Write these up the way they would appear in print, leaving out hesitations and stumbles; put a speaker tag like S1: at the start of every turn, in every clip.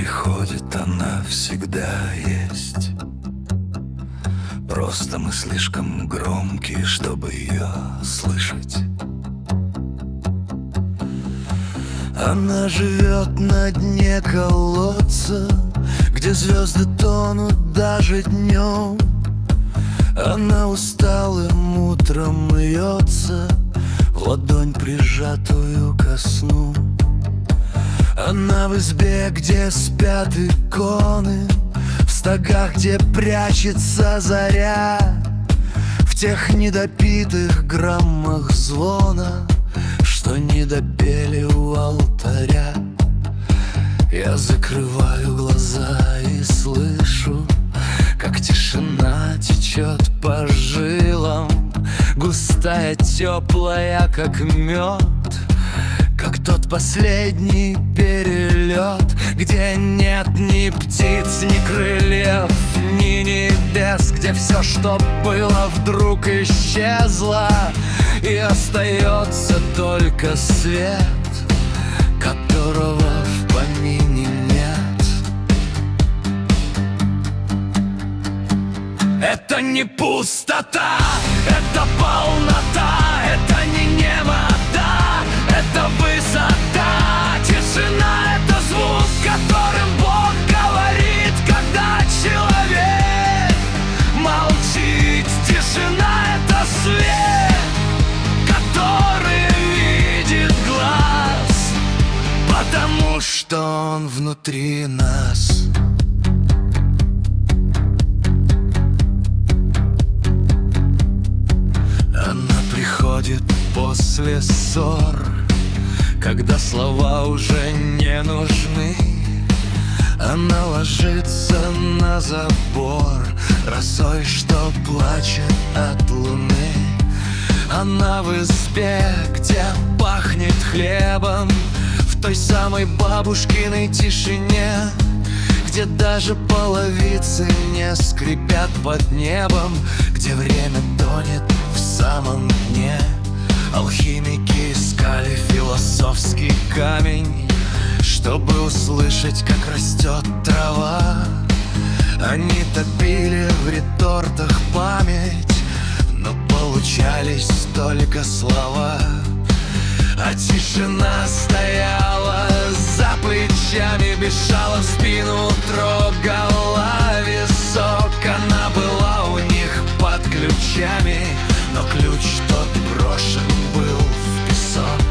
S1: приходит, она всегда есть. Просто мы слишком громкие, чтобы ее слышать. Она живет на дне колодца, где звезды тонут даже днем. Она усталым утром льется в ладонь, прижатую ко сну. Она в избе, где спят иконы, в стогах, где прячется заря, в тех недопитых граммах звона, что не допели у алтаря. Я закрываю глаза и слышу, как тишина течет по жилам, густая, теплая, как мед, как тот последний перелет, где нет ни птиц, ни крыльев, ни небес, где все, что было, вдруг исчезло, и остается только свет, которого в помине нет. Это не пустота, это полнота, это не немота, это высота. Тишина — это звук, которым Бог говорит, когда человек молчит. Тишина — это свет, который видит глаз, потому что он внутри нас. Она приходит после ссор, когда слова уже не нужны. Она ложится на забор росой, что плачет от луны. Она в избе, где пахнет хлебом, в той самой бабушкиной тишине, где даже половицы не скрипят под небом, где время тонет в самом дне. Алхимики искали философский камень, чтобы услышать, как растет трава. Они топили в ретортах память, но получались только слова. А тишина стояла за плечами, бежала в спину, трогала висок. Она была у них под ключами, но ключ тот брошен был в песок.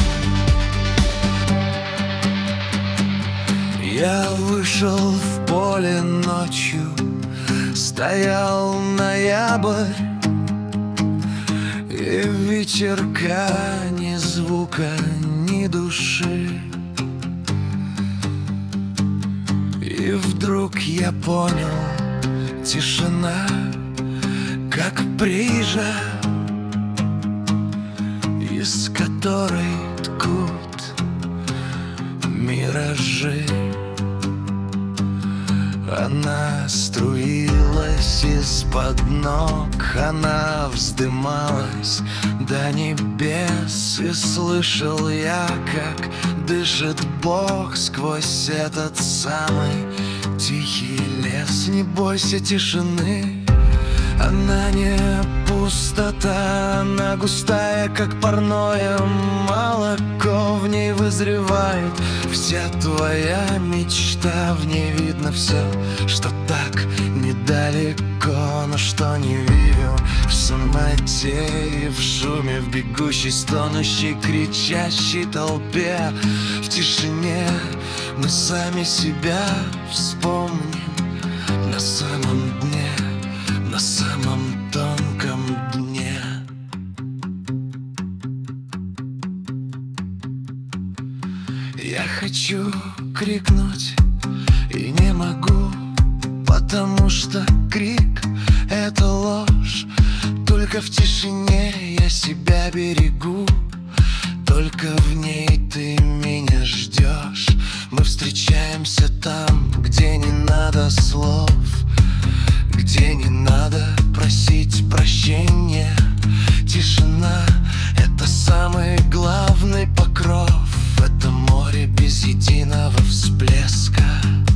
S1: Я вышел в поле ночью, стоял ноябрь, и ветерка, ни звука, ни души. И вдруг я понял, тишина, как прижа, из которой ткут миражи. Она струилась из-под ног, она вздымалась до небес, и слышал я, как дышит Бог сквозь этот самый тихий лес. Не бойся тишины, она не пустота, она густая, как парное молоко. В ней вызревает вся твоя мечта, в ней видно все, что так недалеко, но что не видим в самоте и в шуме, в бегущей, стонущей, кричащей толпе. В тишине мы сами себя вспомним на самом дне, на самом тонком дне. Я хочу крикнуть и не могу, потому что крик — это ложь. Только в тишине я себя берегу, только в ней ты меня ждешь. Мы встречаемся там, где не надо слов, где не надо просить прощения. Тишина — это самый главный покров, это море без единого всплеска.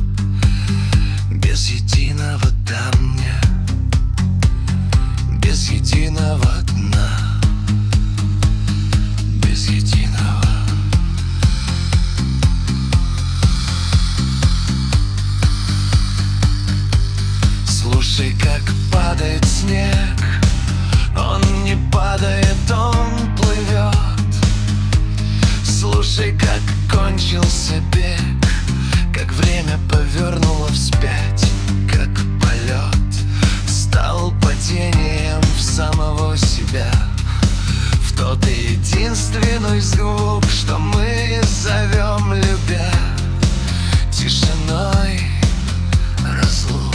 S1: начался бег, как время повернуло вспять, как полет стал падением в самого себя, в тот единственный звук, что мы зовем любя, тишиной разлук.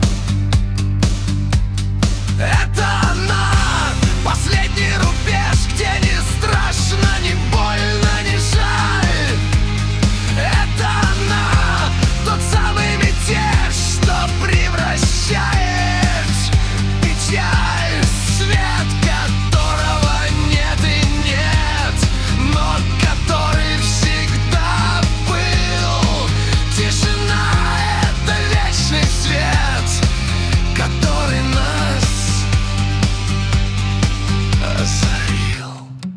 S1: Это она, последний рубеж, где не страшно, не больно, не жаль. Это она, тот самый мятеж, что превращает печаль, свет которого нет и нет, но который всегда был. Тишина — это вечный свет, который нас озарил.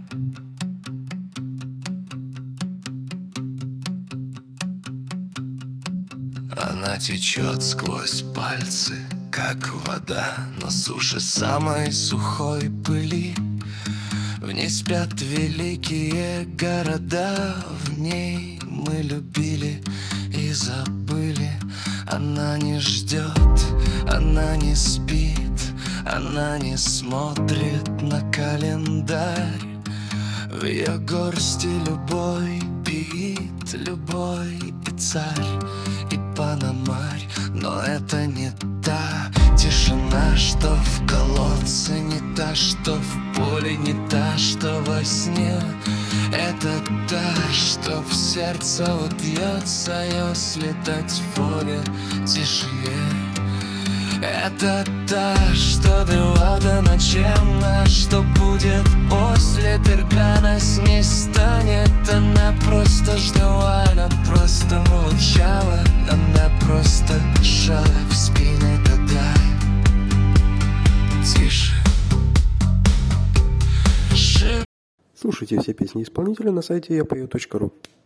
S1: Она течет сквозь пальцы, как вода на суше самой сухой пыли. В ней спят великие города, в ней мы любили и забыли. Она не ждет, она не спит, она не смотрит на календарь. В ее горсти любой пит, любой и царь, и панамарь. Но это не та тишина, что в колодце, не та, что в поле, не та, что во сне. Это та, что в сердце убьется, если дать воле тишине. Это та, что была до начала, что будет после Пергана, с ней станет. Она просто ждала, она просто молчала, она просто дышала в спины тогда. Тише.
S2: Слушайте все песни исполнителя на сайте yapою.ru.